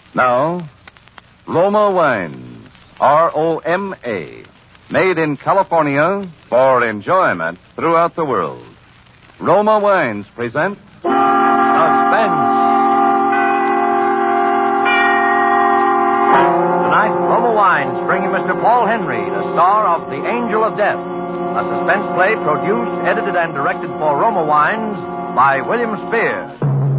Now, Roma Wines, R-O-M-A, made in California for enjoyment throughout the world. Roma Wines present Suspense. Tonight, Roma Wines bring you Mr. Paul Henry, the star of The Angel of Death, a suspense play produced, edited, and directed for Roma Wines by William Spear.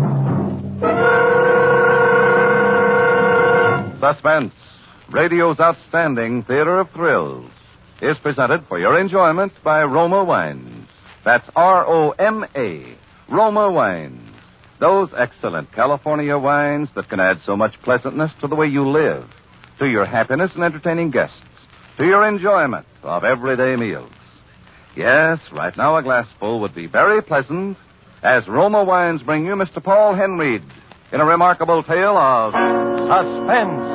Suspense, radio's outstanding theater of thrills, is presented for your enjoyment by Roma Wines. That's R-O-M-A, Roma Wines. Those excellent California wines that can add so much pleasantness to the way you live, to your happiness in entertaining guests, to your enjoyment of everyday meals. Yes, right now a glassful would be very pleasant as Roma Wines bring you Mr. Paul Henry in a remarkable tale of suspense.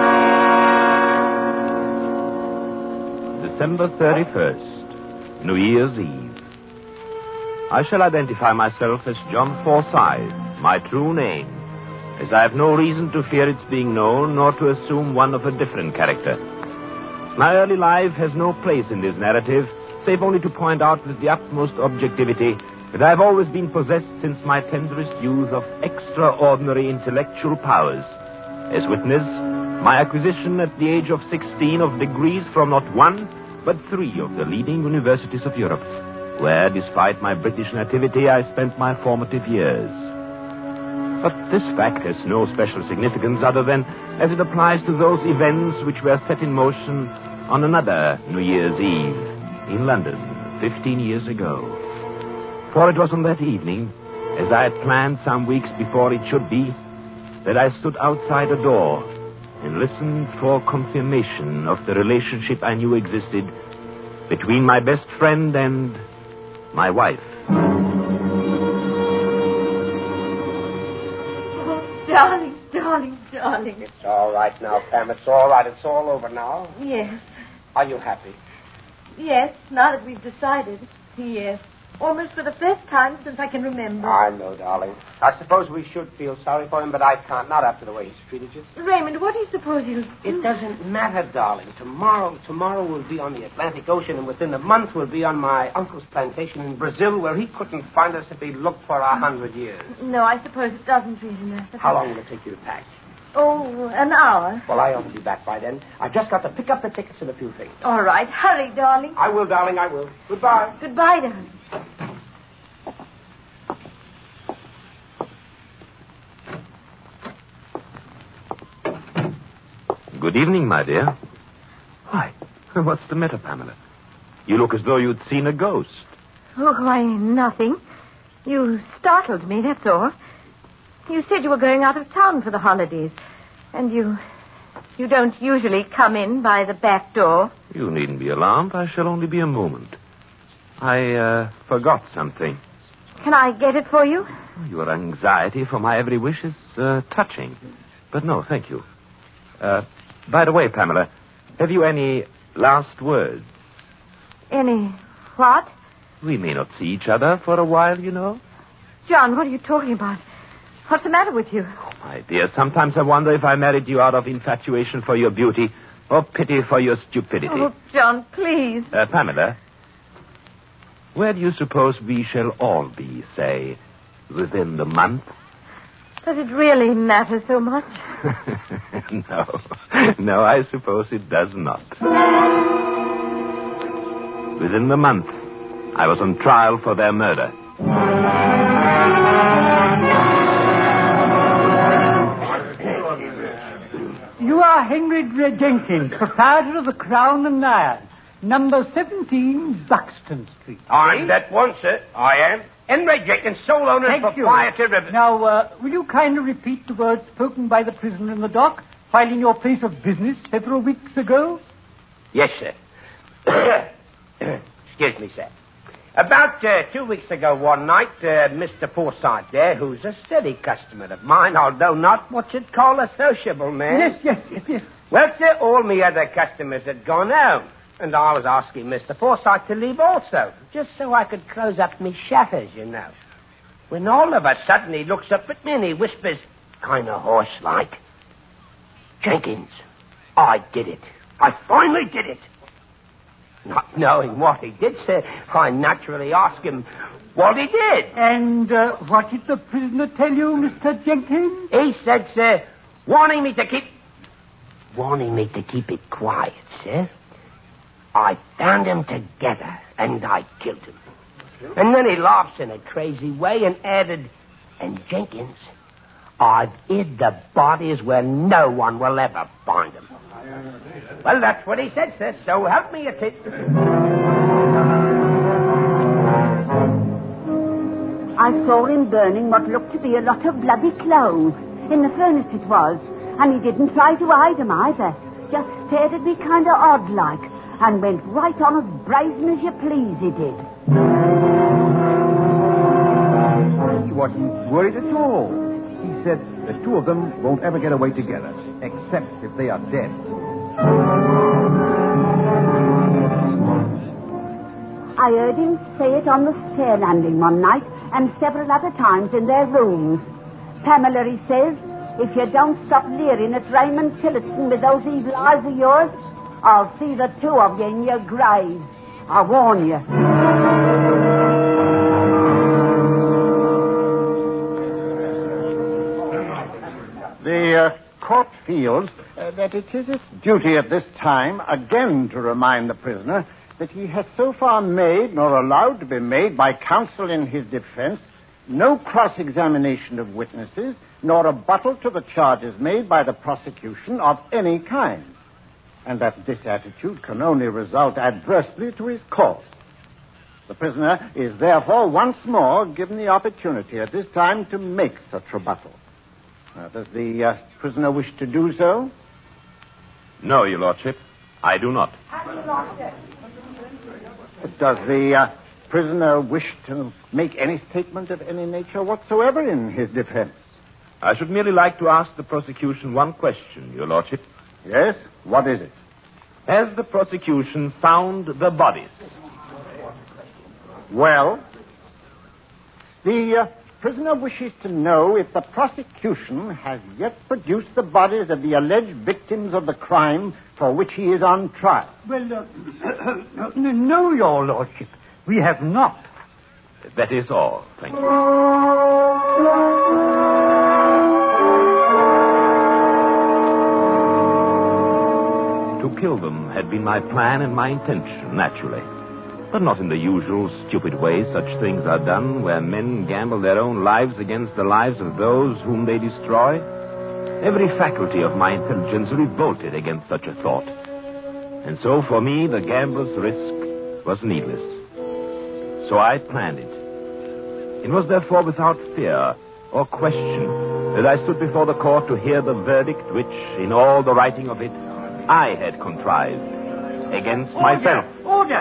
December 31st, New Year's Eve. I shall identify myself as John Forsyth, my true name, as I have no reason to fear its being known nor to assume one of a different character. My early life has no place in this narrative, save only to point out with the utmost objectivity that I have always been possessed since my tenderest youth of extraordinary intellectual powers. As witness, my acquisition at the age of 16 of degrees from not one, but 3 of the leading universities of Europe, where, despite my British nativity, I spent my formative years. But this fact has no special significance other than as it applies to those events which were set in motion on another New Year's Eve in London 15 years ago. For it was on that evening, as I had planned some weeks before it should be, that I stood outside a door and listened for confirmation of the relationship I knew existed between my best friend and my wife. Oh, darling. It's all right now, Pam. It's all right. It's all over now. Yes. Are you happy? Yes, now that we've decided. Yes. Almost for the first time since I can remember. I know, darling. I suppose we should feel sorry for him, but I can't. Not after the way he's treated you. Raymond, what do you suppose he'll do? It doesn't matter, darling. Tomorrow we'll be on the Atlantic Ocean, and within a month we'll be on my uncle's plantation in Brazil, where he couldn't find us if he looked for 100 years. No, I suppose it doesn't really matter. How long will it take you to pack? Oh, an hour. Well, I ought to be back by then. I've just got to pick up the tickets and a few things. All right. Hurry, darling. I will, darling, I will. Goodbye. Goodbye, darling. Good evening, my dear. Why, what's the matter, Pamela? You look as though you'd seen a ghost. Oh, why, nothing. You startled me, that's all. You said you were going out of town for the holidays. And you don't usually come in by the back door. You needn't be alarmed. I shall only be a moment. I forgot something. Can I get it for you? Your anxiety for my every wish is touching. But no, thank you. By the way, Pamela, have you any last words? Any what? We may not see each other for a while, you know. John, what are you talking about? What's the matter with you? Oh, my dear, sometimes I wonder if I married you out of infatuation for your beauty or pity for your stupidity. Oh, John, please. Pamela, where do you suppose we shall all be, say, within the month? Does it really matter so much? No, I suppose it does not. Within the month, I was on trial for their murder. You are Henry Jenkins, proprietor of the Crown and Lion, number 17, Buxton Street. I'm that one, sir. I am. Henry Jenkins, sole owner and proprietor of... Now, will you kindly repeat the words spoken by the prisoner in the dock while in your place of business several weeks ago? Yes, sir. Excuse me, sir. About 2 weeks ago one night, Mr. Forsyth there, who's a steady customer of mine, although not what you'd call a sociable man. Yes. Well, sir, all me other customers had gone home, and I was asking Mr. Forsyth to leave also, just so I could close up me shutters, you know. When all of a sudden he looks up at me and he whispers, kind of hoarse-like, Jenkins, I did it. I finally did it. Not knowing what he did, sir, I naturally asked him what he did. And what did the prisoner tell you, Mr. Jenkins? He said, sir, wanting me to keep it quiet, sir. I found them together, and I killed him. And then he laughs in a crazy way and added, and Jenkins, I've hid the bodies where no one will ever find them. Well, that's what he said, sir, so help me a tit. I saw him burning what looked to be a lot of bloody clothes. In the furnace it was. And he didn't try to hide them either. Just stared at me kind of odd-like. And went right on as brazen as you please, he did. He wasn't worried at all. He said the two of them won't ever get away together, except if they are dead. I heard him say it on the stair landing one night and several other times in their rooms. Pamela, he says, if you don't stop leering at Raymond Tillotson with those evil eyes of yours, I'll see the two of you in your grave. I warn you. The court feels that it is its duty at this time again to remind the prisoner that he has so far made, nor allowed to be made by counsel in his defense, no cross-examination of witnesses, nor rebuttal to the charges made by the prosecution of any kind, and that this attitude can only result adversely to his cause. The prisoner is therefore once more given the opportunity at this time to make such rebuttal. Does the prisoner wish to do so? No, Your Lordship, I do not. Does the prisoner wish to make any statement of any nature whatsoever in his defense? I should merely like to ask the prosecution one question, Your Lordship. Yes? What is it? Has the prosecution found the bodies? Well, the prisoner wishes to know if the prosecution has yet produced the bodies of the alleged victims of the crime for which he is on trial. Well, no, Your Lordship. We have not. That is all. Thank you. To kill them had been my plan and my intention, naturally. But not in the usual stupid way such things are done, where men gamble their own lives against the lives of those whom they destroy. Every faculty of my intelligence revolted against such a thought. And so for me, the gambler's risk was needless. So I planned it. It was therefore without fear or question that I stood before the court to hear the verdict which, in all the writing of it, I had contrived against myself. Order!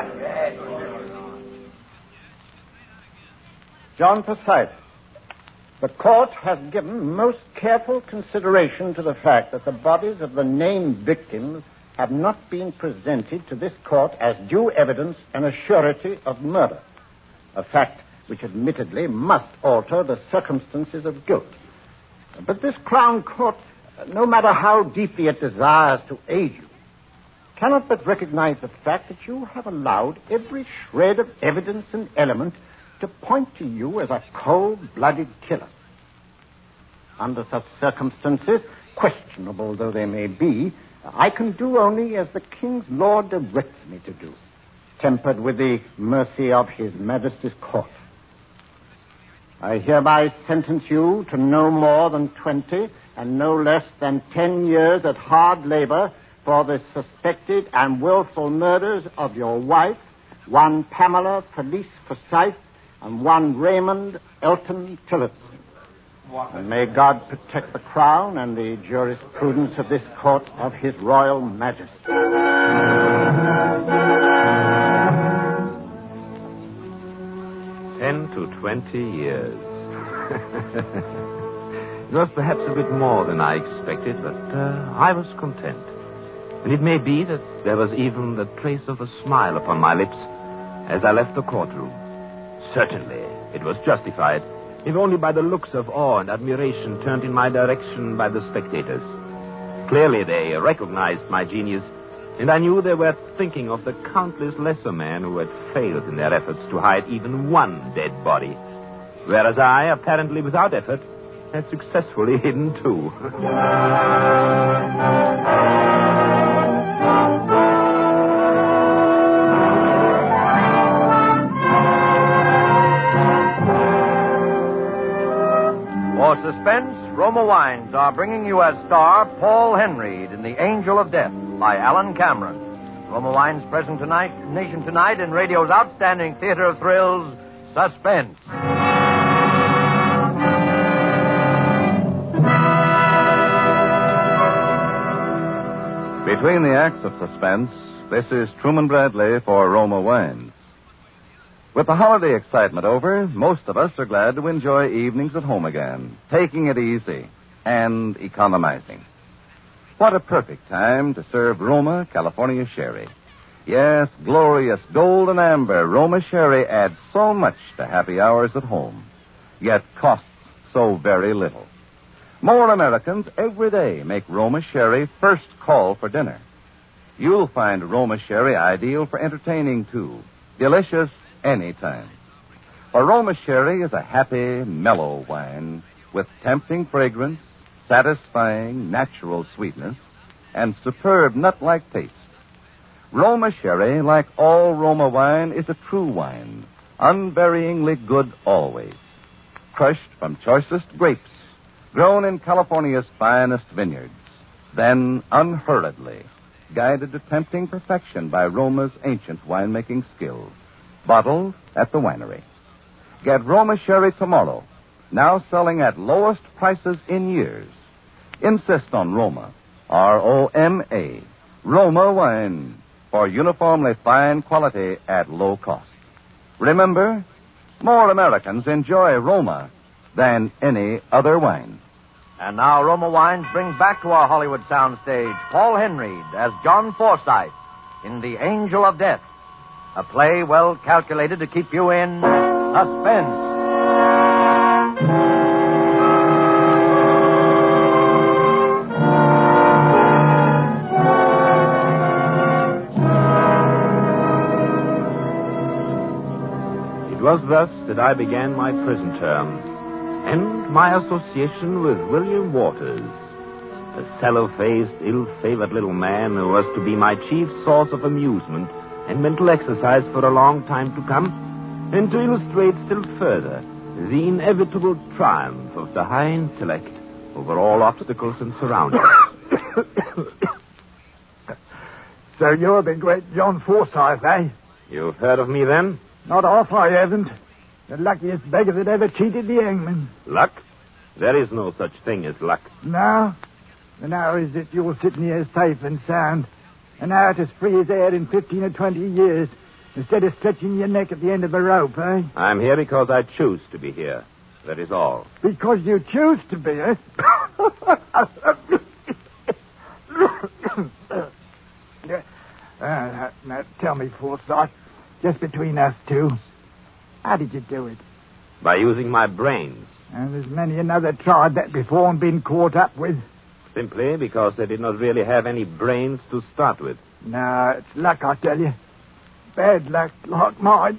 John Forsyth, the court has given most careful consideration to the fact that the bodies of the named victims have not been presented to this court as due evidence and a surety of murder, a fact which admittedly must alter the circumstances of guilt. But this Crown Court, no matter how deeply it desires to aid you, cannot but recognize the fact that you have allowed every shred of evidence and element to point to you as a cold-blooded killer. Under such circumstances, questionable though they may be, I can do only as the King's law directs me to do, tempered with the mercy of His Majesty's court. I hereby sentence you to no more than 20 and no less than 10 years at hard labor for the suspected and willful murders of your wife, one Pamela Felice Forsyth, and one Raymond Elton Tillotson. And may God protect the Crown and the jurisprudence of this court of His Royal Majesty. 10 to 20 years. It was perhaps a bit more than I expected, but I was content. And it may be that there was even the trace of a smile upon my lips as I left the courtroom. Certainly, it was justified, if only by the looks of awe and admiration turned in my direction by the spectators. Clearly, they recognized my genius, and I knew they were thinking of the countless lesser men who had failed in their efforts to hide even one dead body, whereas I, apparently without effort, had successfully hidden two. For suspense, Roma Wines are bringing you as star Paul Henry in The Angel of Death by Alan Cameron. Roma Wines present nation tonight in radio's outstanding theater of thrills, Suspense. Between the acts of suspense, this is Truman Bradley for Roma Wines. With the holiday excitement over, most of us are glad to enjoy evenings at home again, taking it easy and economizing. What a perfect time to serve Roma California Sherry. Yes, glorious golden amber Roma Sherry adds so much to happy hours at home, yet costs so very little. More Americans every day make Roma Sherry first call for dinner. You'll find Roma Sherry ideal for entertaining, too. Delicious anytime. For Roma Sherry is a happy, mellow wine with tempting fragrance, satisfying, natural sweetness, and superb nut-like taste. Roma Sherry, like all Roma wine, is a true wine, unvaryingly good always. Crushed from choicest grapes, grown in California's finest vineyards, then unhurriedly guided to tempting perfection by Roma's ancient winemaking skill. Bottled at the winery. Get Roma Sherry tomorrow, now selling at lowest prices in years. Insist on Roma, R-O-M-A, Roma wine, for uniformly fine quality at low cost. Remember, more Americans enjoy Roma than any other wine. And now Roma Wines brings back to our Hollywood soundstage Paul Henry as John Forsythe in The Angel of Death, a play well calculated to keep you in suspense. It was thus that I began my prison term, and my association with William Waters, a sallow-faced, ill-favored little man who was to be my chief source of amusement and mental exercise for a long time to come, and to illustrate still further the inevitable triumph of the high intellect over all obstacles and surroundings. So you're the great John Forsythe, eh? You've heard of me, then? Not off, I haven't. The luckiest beggar that ever cheated the hangman. Luck? There is no such thing as luck. No? And how is it you're sitting here safe and sound, and out as free as air in 15 or 20 years, instead of stretching your neck at the end of a rope, eh? I'm here because I choose to be here. That is all. Because you choose to be, eh? Now, tell me, Forsythe, just between us two, how did you do it? By using my brains. And there's many another tried that before and been caught up with. Simply because they did not really have any brains to start with. No, it's luck, I tell you. Bad luck like mine.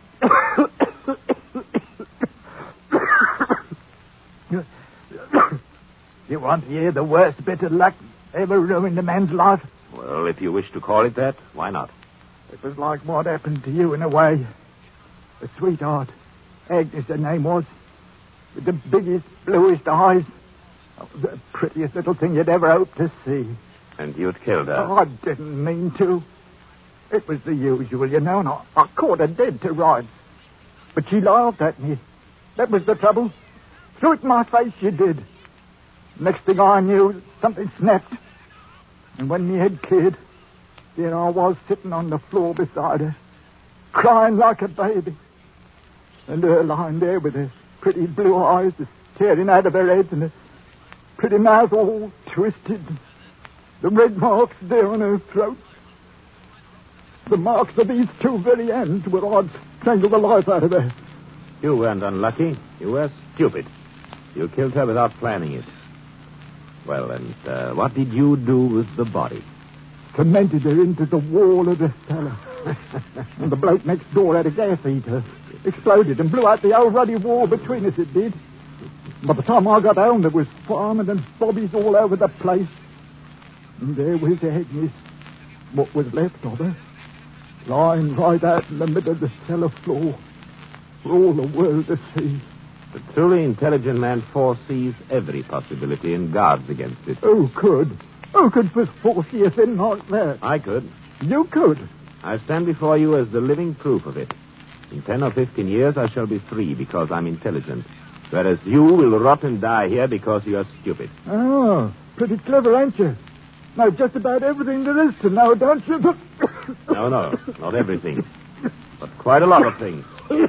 You want to hear the worst bit of luck ever ruined a man's life? Well, if you wish to call it that, why not? It was like what happened to you in a way. A sweetheart, Agnes her name was, with the biggest, bluest eyes. Oh, the prettiest little thing you'd ever hope to see. And you'd killed her? Oh, I didn't mean to. It was the usual, you know, and I caught her dead to rights. But she laughed at me. That was the trouble. Threw it in my face, she did. Next thing I knew, something snapped. And when me head cleared, there I was sitting on the floor beside her, crying like a baby. And her lying there with her pretty blue eyes staring out of her head and her pretty mouth all twisted. The red marks there on her throat. The marks of these two very ends where I'd strangled the life out of her. You weren't unlucky. You were stupid. You killed her without planning it. Well, and what did you do with the body? Cemented her into the wall of the cellar. And the bloke next door had a gas heater. Exploded and blew out the old ruddy wall between us, it did. By the time I got home, there was farming and bobbies all over the place. And there was Agnes, what was left of her, lying right out in the middle of the cellar floor for all the world to see. The truly intelligent man foresees every possibility and guards against it. Who could foresee a thing like that? I could. You could? I stand before you as the living proof of it. In 10 or 15 years, I shall be free because I'm intelligent. Whereas you will rot and die here because you are stupid. Oh, pretty clever, ain't you? Know just about everything there is to know, don't you? No, not everything. But quite a lot of things.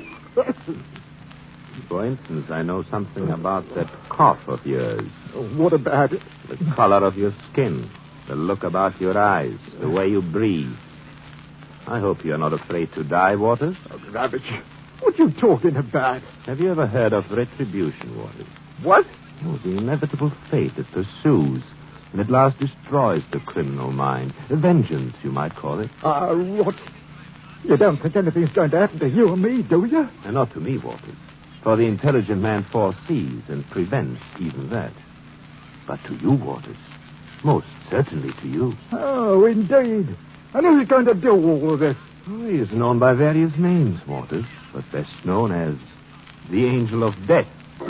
For instance, I know something about that cough of yours. What about it? The color of your skin, the look about your eyes, the way you breathe. I hope you're not afraid to die, Waters. Oh, Rabbit, what are you talking about? Have you ever heard of retribution, Waters? What? Oh, the inevitable fate that pursues and at last destroys the criminal mind. Vengeance, you might call it. What? You don't think anything's going to happen to you or me, do you? And not to me, Waters. For the intelligent man foresees and prevents even that. But to you, Waters. Most certainly to you. Oh, indeed. And who's going to do all of this? Oh, he is known by various names, Waters, but best known as the Angel of Death.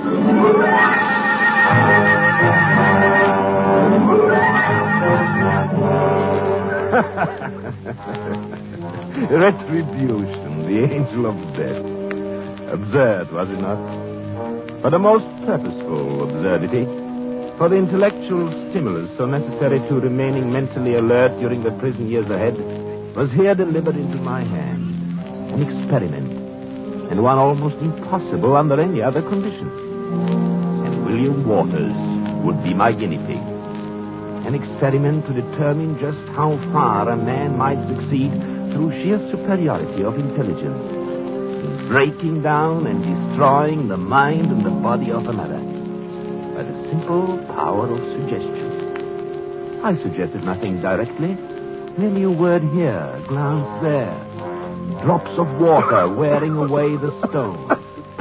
Retribution, the Angel of Death. Absurd, was it not? But a most purposeful absurdity. For the intellectual stimulus so necessary to remaining mentally alert during the prison years ahead was here delivered into my hand. An experiment, and one almost impossible under any other conditions. And William Waters would be my guinea pig. An experiment to determine just how far a man might succeed through sheer superiority of intelligence in breaking down and destroying the mind and the body of another by the simple power of suggestion. I suggested nothing directly. Merely a word here, a glance there. Drops of water wearing away the stone.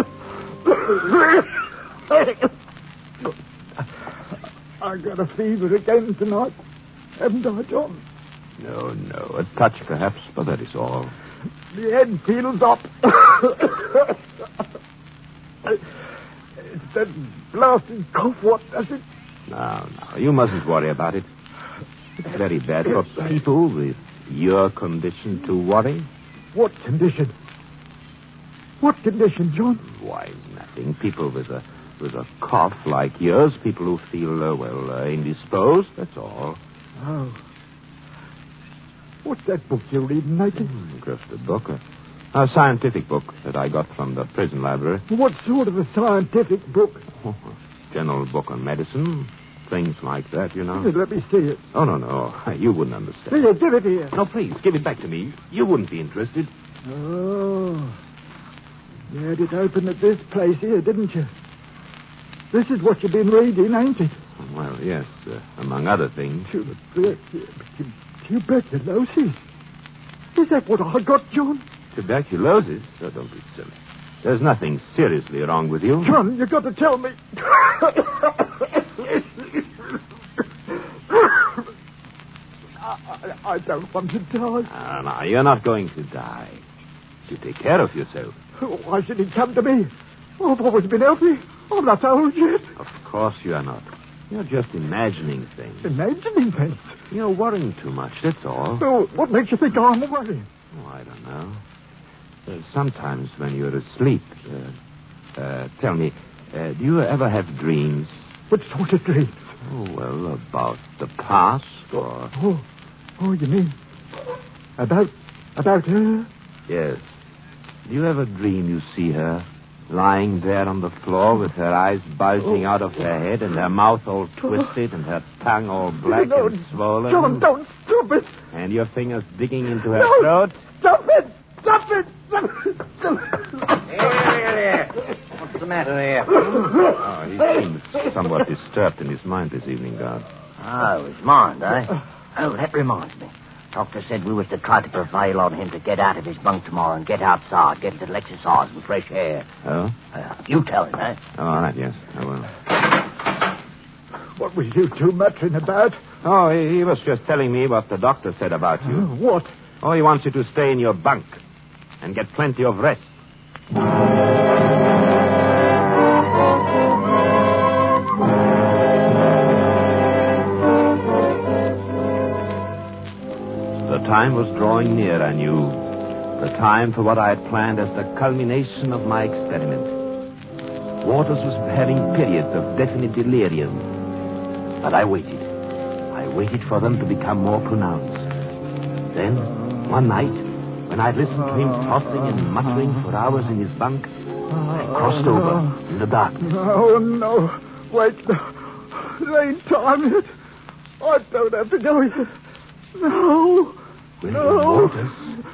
I got a fever again tonight. Haven't I, John? No. A touch, perhaps, but that is all. The head feels up. It's that blasted cough. What does it? No. You mustn't worry about it. It's very bad for people with your condition to worry. What condition? What condition, John? Why, nothing. People with a cough like yours. People who feel, indisposed. That's all. Oh. What's that book you're reading, Nathan? Just a book. A scientific book that I got from the prison library. What sort of a scientific book? General book on medicine. Things like that, you know. Let me see it. Oh, no. You wouldn't understand. Here, give it here. No, please, give it back to me. You wouldn't be interested. Oh. You had it open at this place here, didn't you? This is what you've been reading, ain't it? Well, yes, among other things. Tuberculosis? Is that what I got, John? Tuberculosis? Oh, don't be silly. There's nothing seriously wrong with you. John, you've got to tell me. I don't want to die. No, you're not going to die. You take care of yourself. Why should he come to me? I've always been healthy. I'm not old yet. Of course you are not. You're just imagining things. Imagining things? You're worrying too much, that's all. Oh, what makes you think I'm worrying? Oh, I don't know. Sometimes when you're asleep, tell me, do you ever have dreams? What sort of dreams? Oh, well, about the past or... Oh, you mean about her? Yes. Do you ever dream you see her lying there on the floor with her eyes bulging out of her head and her mouth all twisted and her tongue all black and swollen? John, don't stop it. And your fingers digging into her throat? Stop it! Stop it! Here. What's the matter here? Oh, he seems somewhat disturbed in his mind this evening, Guard. Oh, his mind, eh? Oh, that reminds me. Doctor said we was to try to prevail on him to get out of his bunk tomorrow and get outside, get a little exercise and fresh air. Oh? You tell him, eh? Oh, all right, yes, I will. What was you two muttering about? Oh, he was just telling me what the doctor said about you. What? Oh, he wants you to stay in your bunk and get plenty of rest. The time was drawing near, I knew. The time for what I had planned as the culmination of my experiment. Waters was having periods of definite delirium. But I waited. I waited for them to become more pronounced. Then, one night, when I'd listened to him tossing and muttering for hours in his bunk, I crossed over in the darkness. Oh, no. Wait. There ain't time yet. I don't have to go yet. No. William Waters?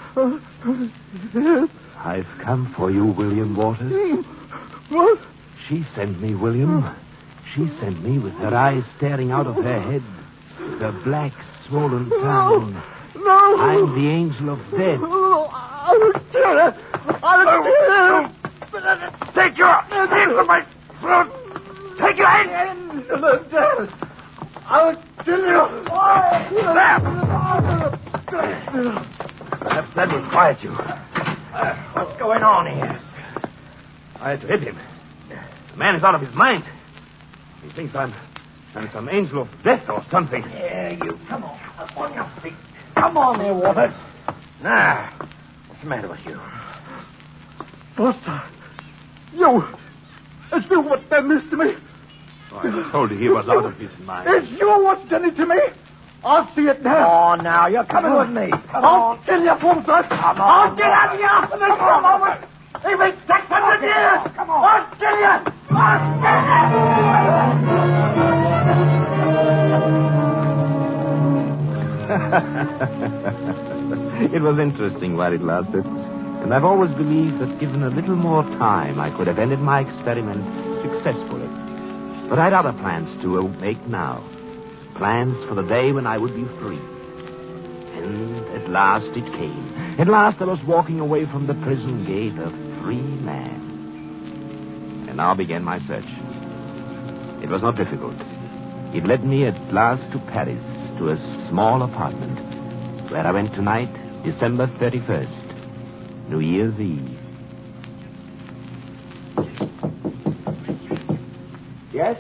Yes. I've come for you, William Waters. What? She sent me, William. She sent me with her eyes staring out of her head, with her black, swollen tongue. No. I'm the angel of death. I'll kill her. I'll kill her. Take your hands from my throat. Take your hands. Angel of death. I'll kill you. Perhaps that will quiet you. What's going on here? I had to hit him. The man is out of his mind. He thinks I'm some angel of death or something. Yeah, you. Come on. Up on your feet. Come on there, Waters. Now, what's the matter with you? Buster. You. It's you what done this to me. Oh, I told you he was out of his mind. It's you what's done it to me. I'll see it now. Come on now. You're coming with me. I'll kill you, Buster. Come on. I'll get out of here after this for a moment. Even 600 years. Come on. I'll kill you. I'll kill you. It was interesting while it lasted. And I've always believed that given a little more time, I could have ended my experiment successfully. But I'd other plans to make now. Plans for the day when I would be free. And at last it came. At last I was walking away from the prison gate a free man. And now began my search. It was not difficult. It led me at last to Paris, to a small apartment, where I went tonight, December 31st, New Year's Eve. Yes?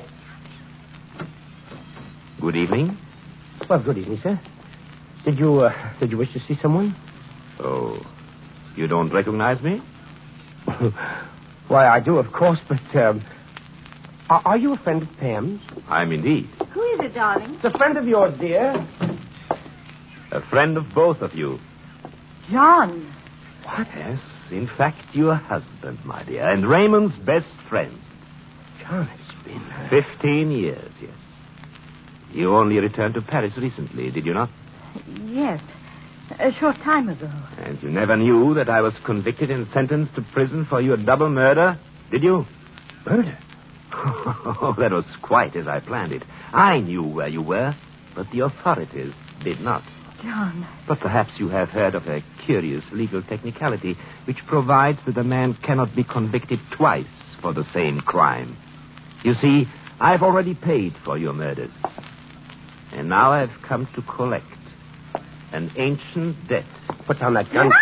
Good evening. Well, good evening, sir. Did you wish to see someone? Oh, you don't recognize me? Why, I do, of course, but, are you a friend of Pam's? I'm indeed. Who is it, darling? It's a friend of yours, dear. A friend of both of you. John. What? Yes, in fact, your husband, my dear, and Raymond's best friend. John, it's been... 15 years, yes. You only returned to Paris recently, did you not? Yes, a short time ago. And you never knew that I was convicted and sentenced to prison for your double murder, did you? Murder? Oh, that was quite as I planned it. I knew where you were, but the authorities did not. John. But perhaps you have heard of a curious legal technicality which provides that a man cannot be convicted twice for the same crime. You see, I've already paid for your murders. And now I've come to collect an ancient debt. Put down that gun.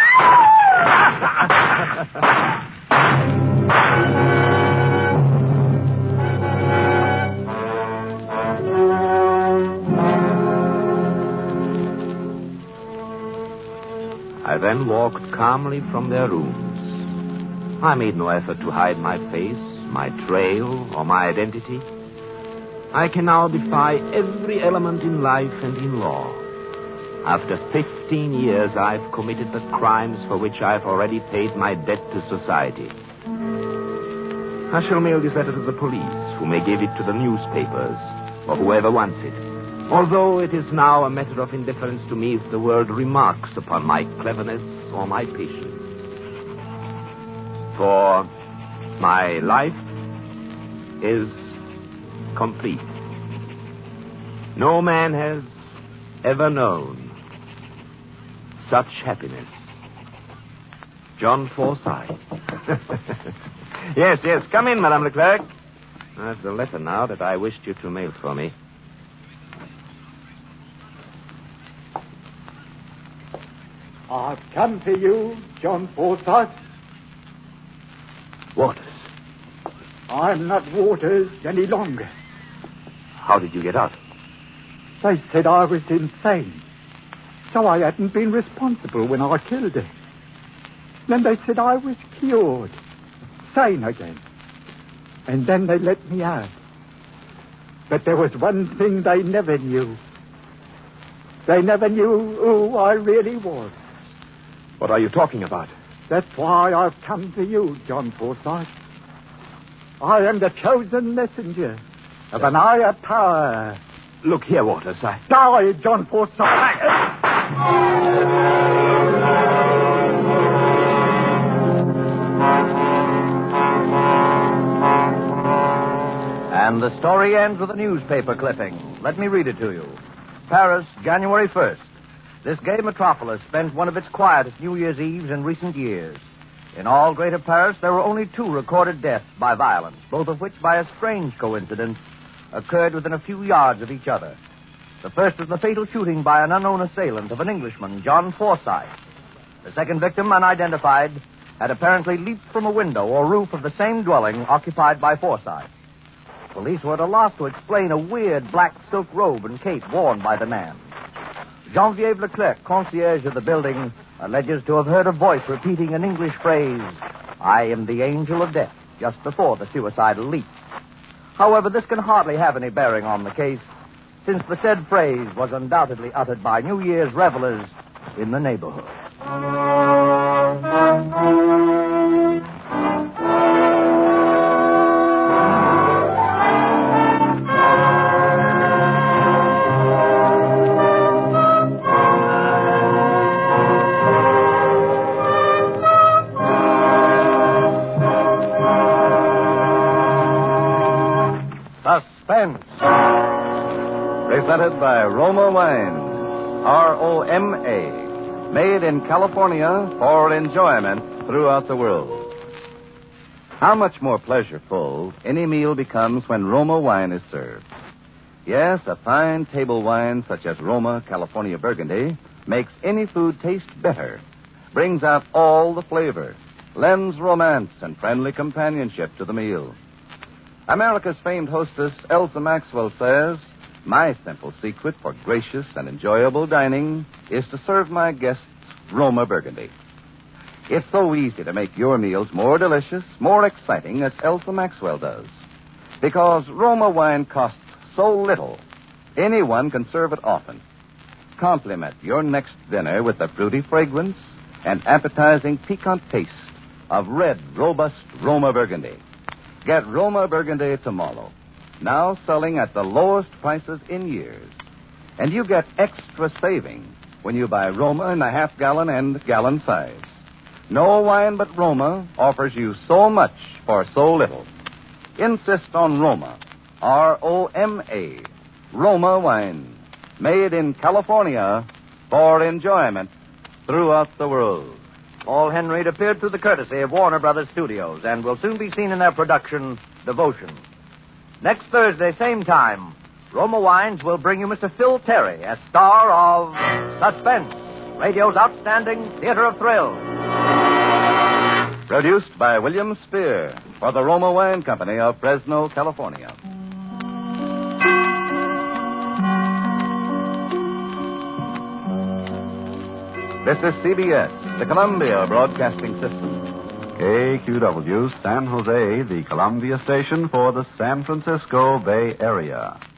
I then walked calmly from their rooms. I made no effort to hide my face, my trail, or my identity. I can now defy every element in life and in law. After 15 years, I've committed the crimes for which I've already paid my debt to society. I shall mail this letter to the police, who may give it to the newspapers, or whoever wants it. Although it is now a matter of indifference to me if the world remarks upon my cleverness or my patience. For My life is complete. No man has ever known such happiness. John Forsyth. Yes. Come in, Madame Leclerc. That's the letter now that I wished you to mail for me. I've come to you, John Forsyth. Waters. I'm not Waters any longer. How did you get out? They said I was insane, so I hadn't been responsible when I killed her. Then they said I was cured, sane again. And then they let me out. But there was one thing they never knew. They never knew who I really was. What are you talking about? That's why I've come to you, John Forsyth. I am the chosen messenger of an higher power. Look here, Waters. Die, John Forsyth. And the story ends with a newspaper clipping. Let me read it to you. Paris, January 1st. This gay metropolis spent one of its quietest New Year's Eves in recent years. In all Greater Paris, there were only 2 recorded deaths by violence, both of which, by a strange coincidence, occurred within a few yards of each other. The first was the fatal shooting by an unknown assailant of an Englishman, John Forsyth. The second victim, unidentified, had apparently leaped from a window or roof of the same dwelling occupied by Forsyth. Police were at a loss to explain a weird black silk robe and cape worn by the man. Geneviève Leclerc, concierge of the building, alleges to have heard a voice repeating an English phrase, "I am the angel of death," just before the suicidal leap. However, this can hardly have any bearing on the case, since the said phrase was undoubtedly uttered by New Year's revelers in the neighborhood. Suspense. Presented by Roma Wines, R-O-M-A, made in California for enjoyment throughout the world. How much more pleasureful any meal becomes when Roma wine is served. Yes, a fine table wine such as Roma California Burgundy makes any food taste better, brings out all the flavor, lends romance and friendly companionship to the meal. America's famed hostess, Elsa Maxwell, says, "My simple secret for gracious and enjoyable dining is to serve my guests Roma Burgundy." It's so easy to make your meals more delicious, more exciting, as Elsa Maxwell does. Because Roma wine costs so little, anyone can serve it often. Complement your next dinner with the fruity fragrance and appetizing piquant taste of red, robust Roma Burgundy. Get Roma Burgundy tomorrow, now selling at the lowest prices in years. And you get extra saving when you buy Roma in the half-gallon and gallon size. No wine but Roma offers you so much for so little. Insist on Roma, R-O-M-A, Roma wine, made in California for enjoyment throughout the world. Paul Henreid appeared through the courtesy of Warner Brothers Studios and will soon be seen in their production, Devotion. Next Thursday, same time, Roma Wines will bring you Mr. Phil Terry as star of Suspense, radio's outstanding theater of thrills. Produced by William Spear for the Roma Wine Company of Fresno, California. This is CBS, the Columbia Broadcasting System. KQW, San Jose, the Columbia station for the San Francisco Bay Area.